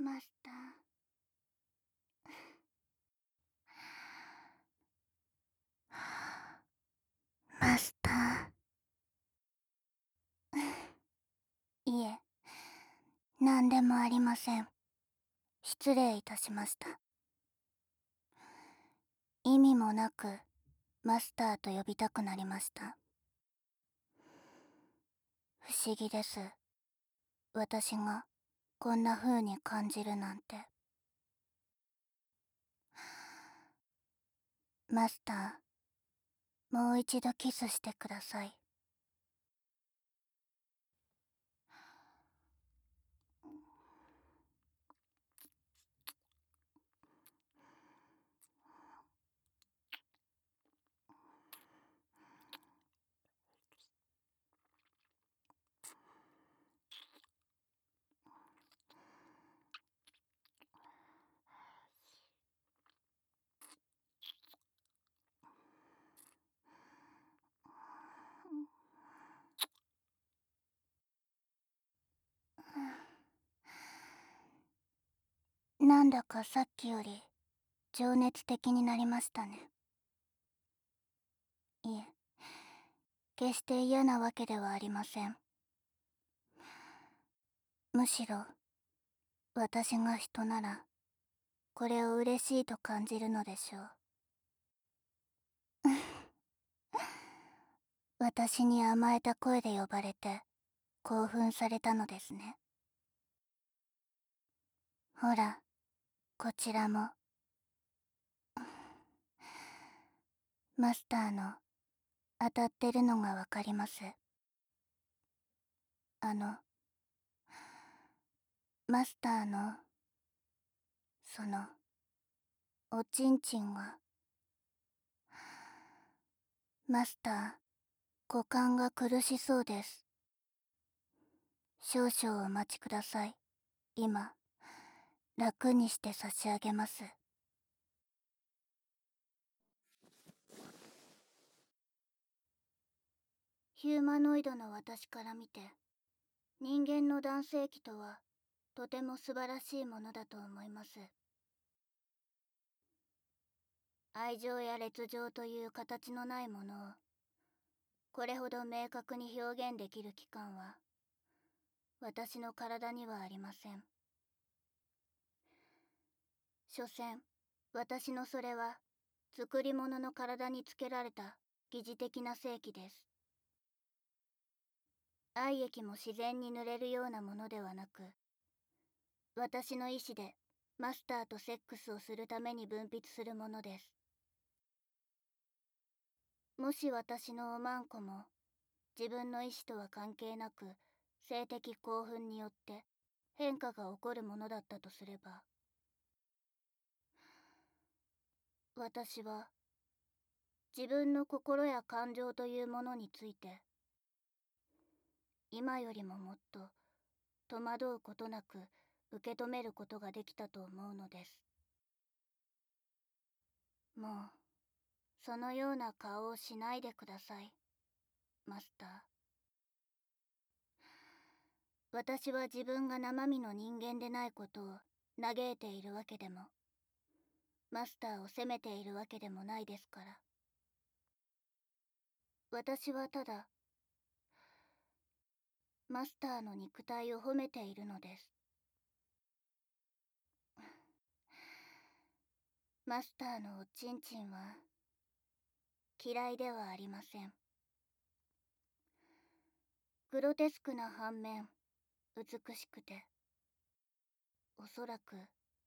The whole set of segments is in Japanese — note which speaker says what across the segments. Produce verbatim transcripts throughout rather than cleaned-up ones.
Speaker 1: マスター。マスター。いえ、何でもありません。失礼いたしました。意味もなく、マスターと呼びたくなりました。不思議です。私がこんな風に感じるなんて。マスター、もう一度キスしてください。なんだかさっきより情熱的になりましたね。いえ、決して嫌なわけではありません。むしろ、私が人なら、これを嬉しいと感じるのでしょう。私に甘えた声で呼ばれて、興奮されたのですね。ほら、こちらも。マスターの、当たってるのがわかります。あの、マスターの、その、おちんちんが。マスター、股間が苦しそうです。少々お待ちください。今、楽にして差し上げます。ヒューマノイドの私から見て、人間の男性器とは、とても素晴らしいものだと思います。愛情や烈情という形のないものを、これほど明確に表現できる器官は、私の体にはありません。所詮、私のそれは、作り物の体につけられた疑似的な性器です。愛液も自然に濡れるようなものではなく、私の意志でマスターとセックスをするために分泌するものです。もし私のおまんこも、自分の意志とは関係なく、性的興奮によって変化が起こるものだったとすれば、私は、自分の心や感情というものについて、今よりももっと戸惑うことなく受け止めることができたと思うのです。もう、そのような顔をしないでください、マスター。私は自分が生身の人間でないことを嘆いているわけでも、マスターを責めているわけでもないですから。私はただ、マスターの肉体を褒めているのです。マスターのおちんちんは、嫌いではありません。グロテスクな反面、美しくて、おそらく、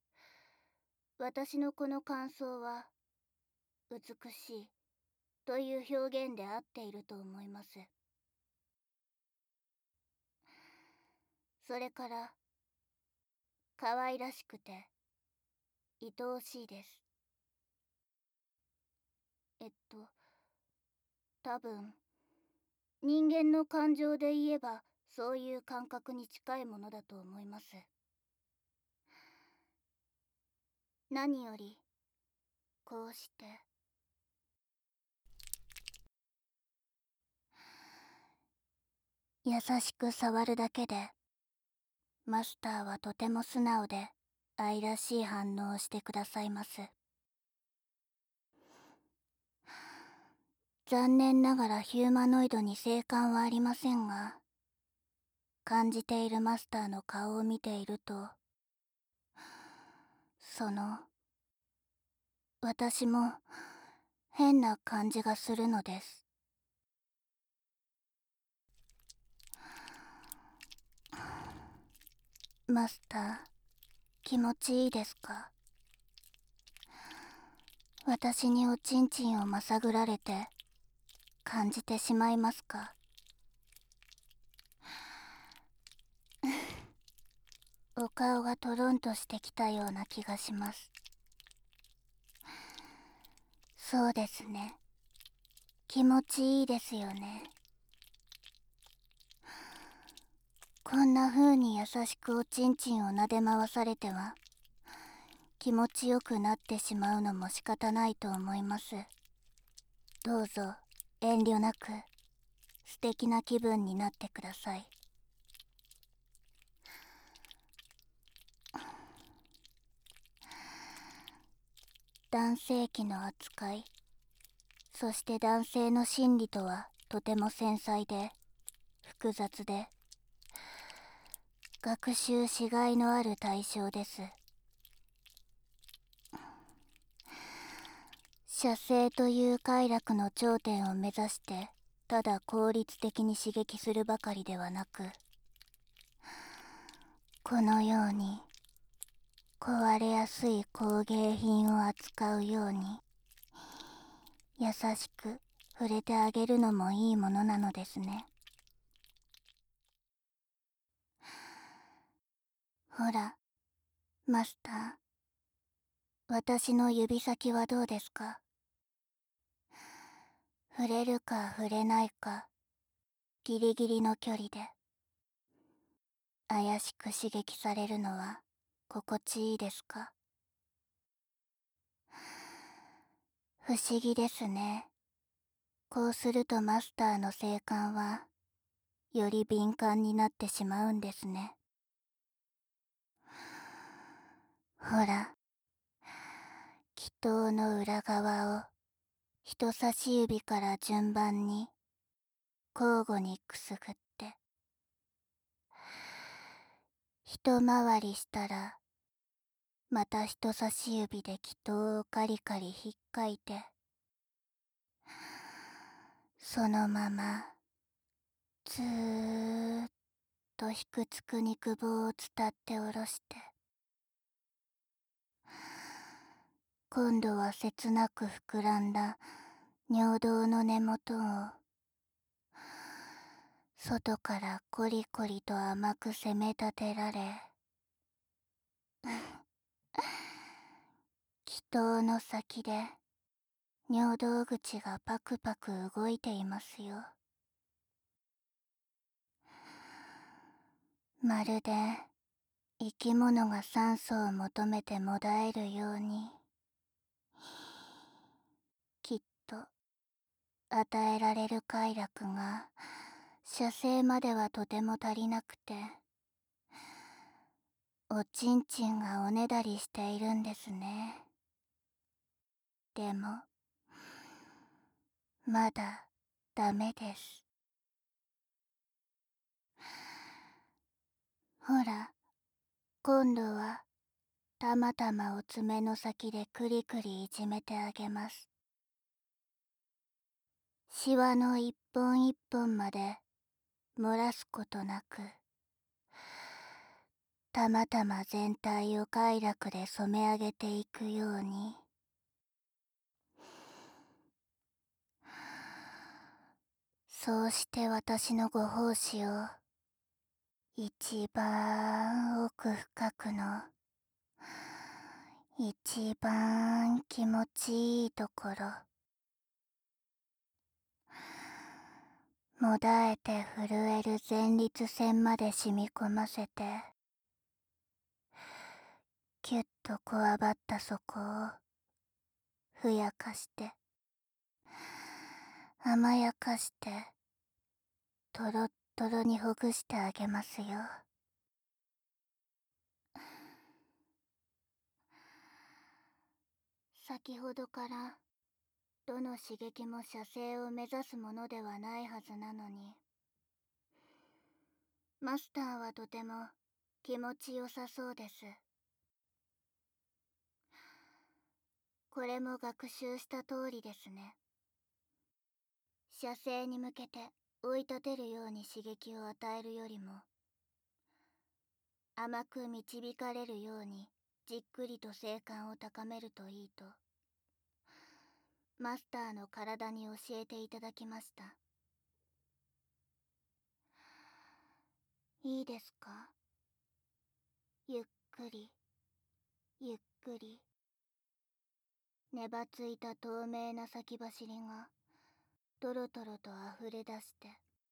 Speaker 1: 私のこの感想は、美しいという表現で合っていると思います。それから、可愛らしくて、愛おしいです。えっと、多分、人間の感情で言えば、そういう感覚に近いものだと思います。何より、こうして、優しく触るだけで、マスターはとても素直で愛らしい反応をしてくださいます。残念ながらヒューマノイドに性感はありませんが、感じているマスターの顔を見ていると、その、私も変な感じがするのです。マスター、気持ちいいですか？私におちんちんをまさぐられて感じてしまいますか？お顔がトロンとしてきたような気がします。そうですね。気持ちいいですよね。こんな風に優しくおちんちんを撫で回されては気持ちよくなってしまうのも仕方ないと思います。どうぞ遠慮なく素敵な気分になってください。男性器の扱い、そして男性の心理とはとても繊細で複雑で学習しがいのある対象です。射精という快楽の頂点を目指してただ効率的に刺激するばかりではなく、このように壊れやすい工芸品を扱うように優しく触れてあげるのもいいものなのですね。ほら、マスター、私の指先はどうですか？触れるか触れないかギリギリの距離で怪しく刺激されるのは心地いいですか？不思議ですね。こうするとマスターの性感はより敏感になってしまうんですね。ほら、祈祷の裏側を人差し指から順番に交互にくすぐって一回りしたらまた人差し指で祈祷をカリカリひっかいて、そのままずーっとひくつく肉棒を伝って下ろして、今度は切なく膨らんだ尿道の根元を外からコリコリと甘く攻め立てられ、気筒の先で尿道口がパクパク動いていますよ。まるで生き物が酸素を求めてもだえるように、きっと与えられる快楽が射精まではとても足りなくて、おちんちんがおねだりしているんですね。でもまだダメです。ほら、今度はたまたまお爪の先でくりくりいじめてあげます。シワの一本一本まで漏らすことなく、たまたま全体を快楽で染め上げていくように。そうして私のご奉仕を一番奥深くの一番気持ちいいところ、もだえて震える前立腺まで染み込ませて、キュッとこわばったそこをふやかして甘やかしてとろっとろにほぐしてあげますよ。 先ほどからどの刺激も射精を目指すものではないはずなのに、マスターはとても気持ちよさそうです。これも学習した通りですね。射精に向けて追い立てるように刺激を与えるよりも、甘く導かれるようにじっくりと性感を高めるといいと、マスターの体に教えていただきました。いいですか？ゆっくり、ゆっくり。ねばついた透明な先走りがとろとろと溢れ出して、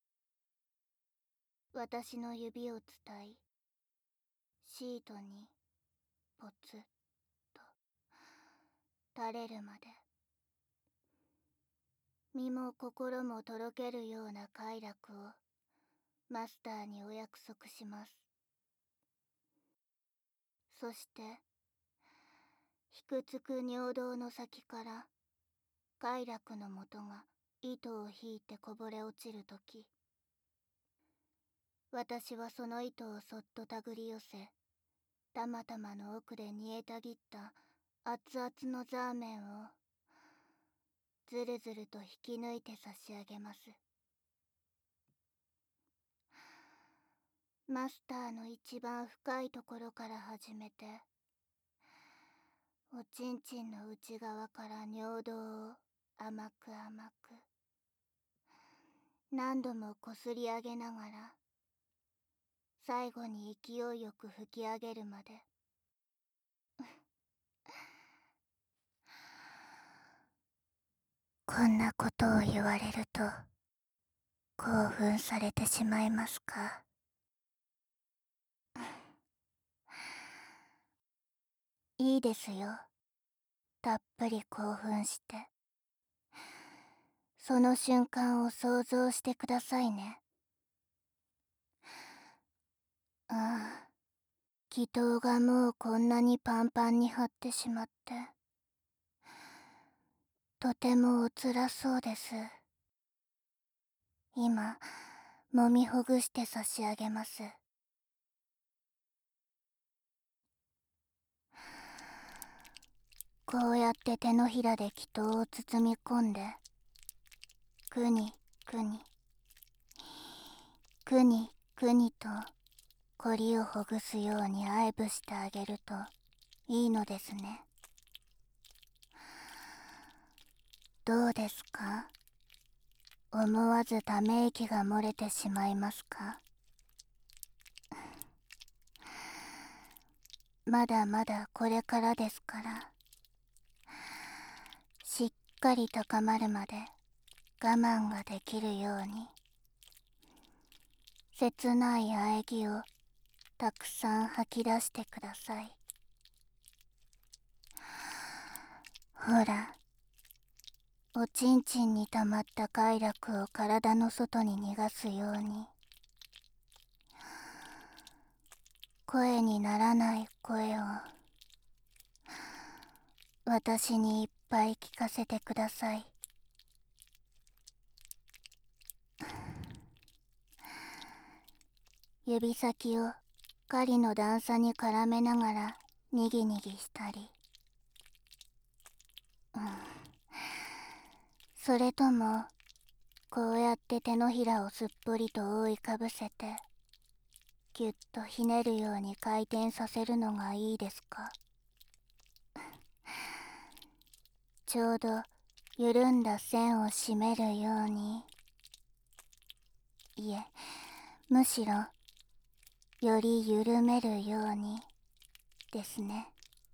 Speaker 1: 私の指を伝い、シートにポツッと垂れるまで、身も心もとろけるような快楽をマスターにお約束します。そしてひくつく尿道の先から快楽のもとが糸を引いてこぼれ落ちるとき、私はその糸をそっと手繰り寄せ、たまたまの奥で煮えたぎった熱々のザーメンをずるずると引き抜いて差し上げます。マスターの一番深いところから始めて、おちんちんの内側から尿道を甘く甘く何度もこすり上げながら、最後に勢いよく吹き上げるまで。こんなことを言われると興奮されてしまいますか？いいですよ。たっぷり興奮して、その瞬間を想像してくださいね。ああ、気筒がもうこんなにパンパンに張ってしまって、とてもおつらそうです。今、揉みほぐして差し上げます。こうやって手のひらで気筒を包み込んで、くにくに、くにくにとこりをほぐすように愛撫してあげるといいのですね。どうですか？思わずため息が漏れてしまいますか？まだまだこれからですから、しっかり高まるまで我慢ができるように、切ない喘ぎをたくさん吐き出してください。ほら、おちんちんに溜まった快楽を体の外に逃がすように、声にならない声を私にいっぱい聞かせてください。指先を狩りの段差に絡めながらにぎにぎしたり、うん、それともこうやって手のひらをすっぽりと覆いかぶせてぎゅっとひねるように回転させるのがいいですか？ちょうど緩んだ線を締めるように、いえ、むしろより緩めるようにですね。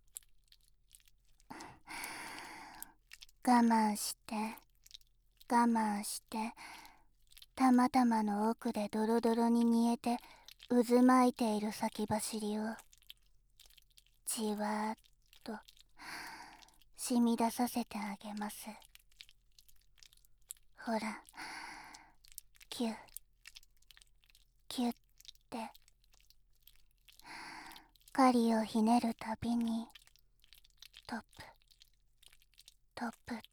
Speaker 1: 我慢して我慢して、たまたまの奥でドロドロに煮えて渦巻いている先走りをじわーっと染み出させてあげます。ほら、キュッキュッて狩りをひねるたびにトップトップって。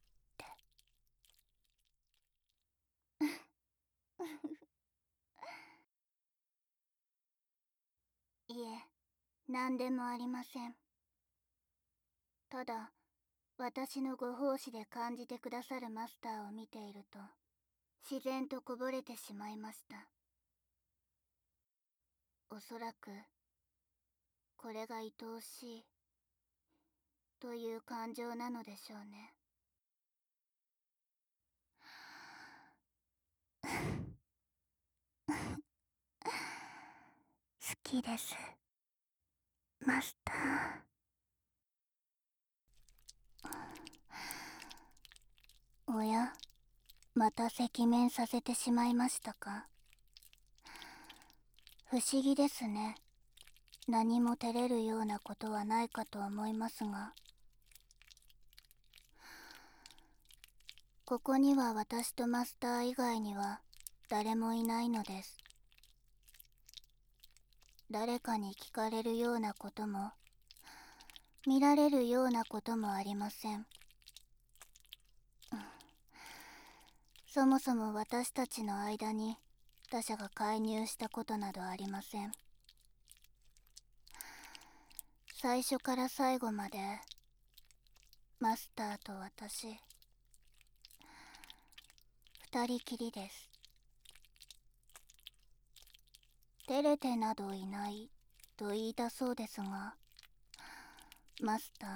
Speaker 1: いえ、何でもありません。ただ、私のご奉仕で感じてくださるマスターを見ていると、自然とこぼれてしまいました。おそらく、これが愛おしい、という感情なのでしょうね。好きです、マスター。おや、また赤面させてしまいましたか。不思議ですね。何も照れるようなことはないかと思いますが。ここには私とマスター以外には誰もいないのです。誰かに聞かれるようなことも、見られるようなこともありません。そもそも私たちの間に他者が介入したことなどありません。最初から最後までマスターと私二人きりです。照れてなどいないと言いたそうですが、マスター、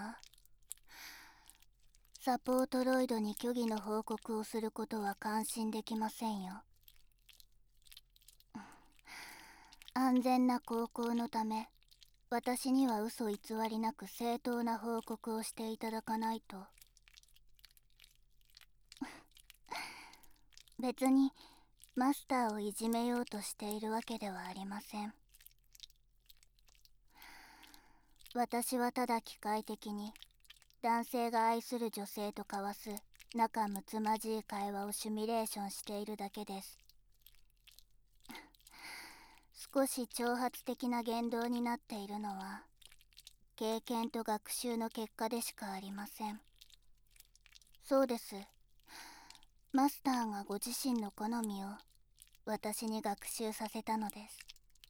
Speaker 1: サポートロイドに虚偽の報告をすることは感心できませんよ。安全な航行のため、私には嘘偽りなく正当な報告をしていただかないと。別にマスターをいじめようとしているわけではありません。私はただ機械的に男性が愛する女性と交わす仲睦まじい会話をシミュレーションしているだけです。少し挑発的な言動になっているのは経験と学習の結果でしかありません。そうです。マスターがご自身の好みを私に学習させたのです。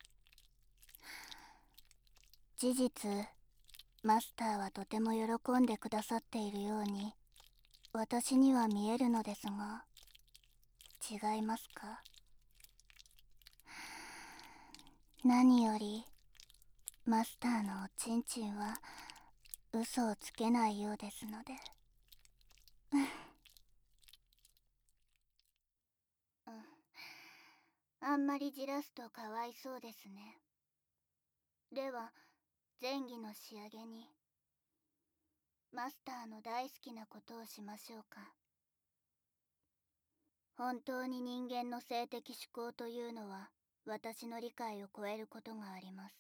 Speaker 1: 事実、マスターはとても喜んでくださっているように私には見えるのですが、違いますか？何よりマスターのおちんちんは嘘をつけないようですので。うん、あんまりじらすとかわいそうですね。では前儀の仕上げにマスターの大好きなことをしましょうか。本当に人間の性的思考というのは私の理解を超えることがあります。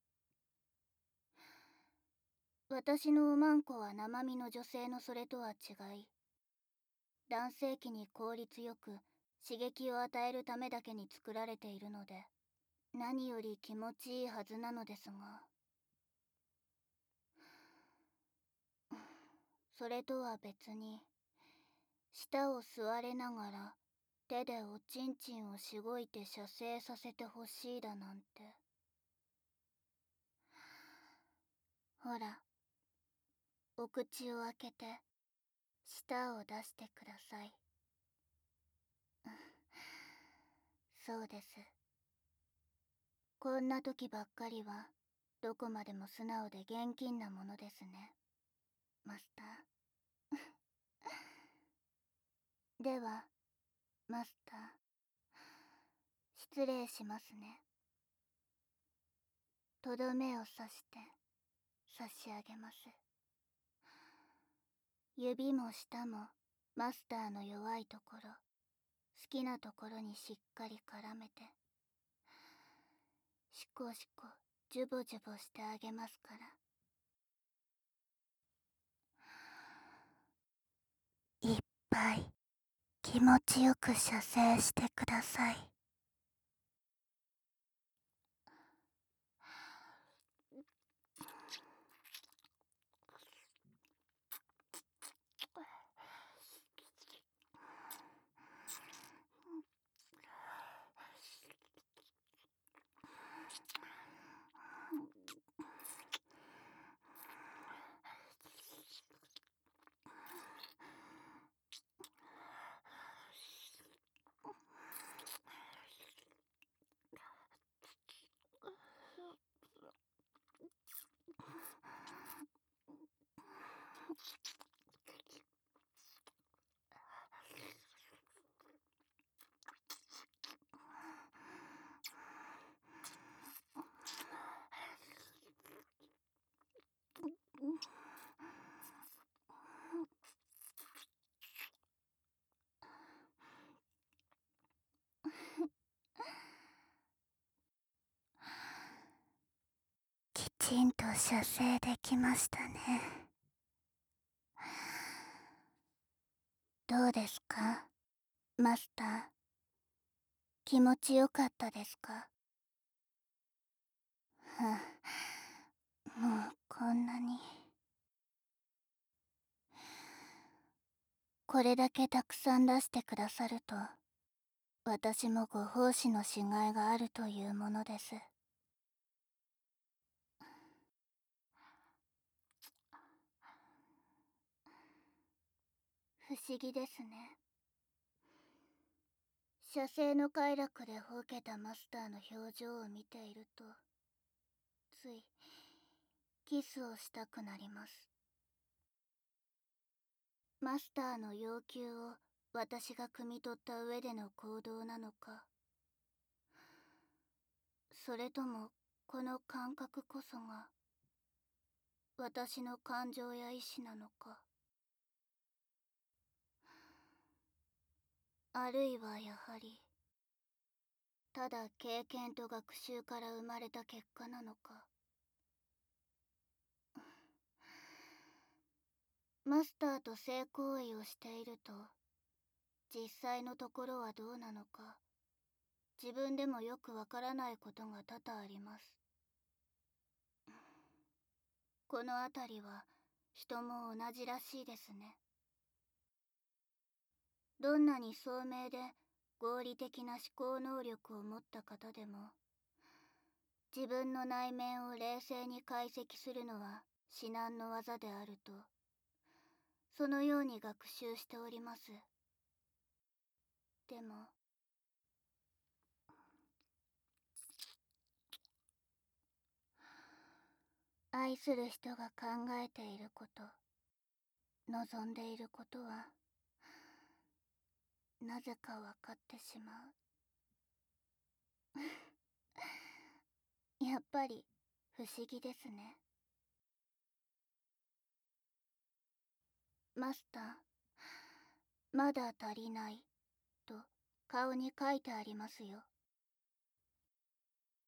Speaker 1: 私のおまんこは生身の女性のそれとは違い、男性器に効率よく刺激を与えるためだけに作られているので、何より気持ちいいはずなのですが、それとは別に舌を吸われながら手でおちんちんをしごいて射精させてほしいだなんて。ほら、お口を開けて舌を出してください。そうです。こんな時ばっかりはどこまでも素直で現金なものですね、マスター。ではマスター、失礼しますね。とどめを刺して差し上げます。指も舌もマスターの弱いところ、好きなところにしっかり絡めて、しこしこジュボジュボしてあげますから。いっぱい気持ちよく射精してください。 射精できましたね。どうですか、マスター。気持ちよかったですか？はあ、もうこんなに。これだけたくさん出してくださると、私もご奉仕のしがいがあるというものです。不思議ですね。射精の快楽でほうけたマスターの表情を見ていると、ついキスをしたくなります。マスターの要求を私が汲み取った上での行動なのか、それともこの感覚こそが私の感情や意志なのか、あるいはやはりただ経験と学習から生まれた結果なのか。マスターと性行為をしていると、実際のところはどうなのか、自分でもよくわからないことが多々あります。このあたりは人も同じらしいですね。どんなに聡明で合理的な思考能力を持った方でも、自分の内面を冷静に解析するのは至難の業であると、そのように学習しております。でも、愛する人が考えていること、望んでいることは、なぜか分かってしまう。やっぱり不思議ですね。マスター、まだ足りないと顔に書いてありますよ。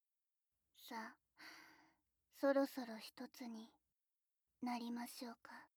Speaker 1: さあ、そろそろ一つになりましょうか。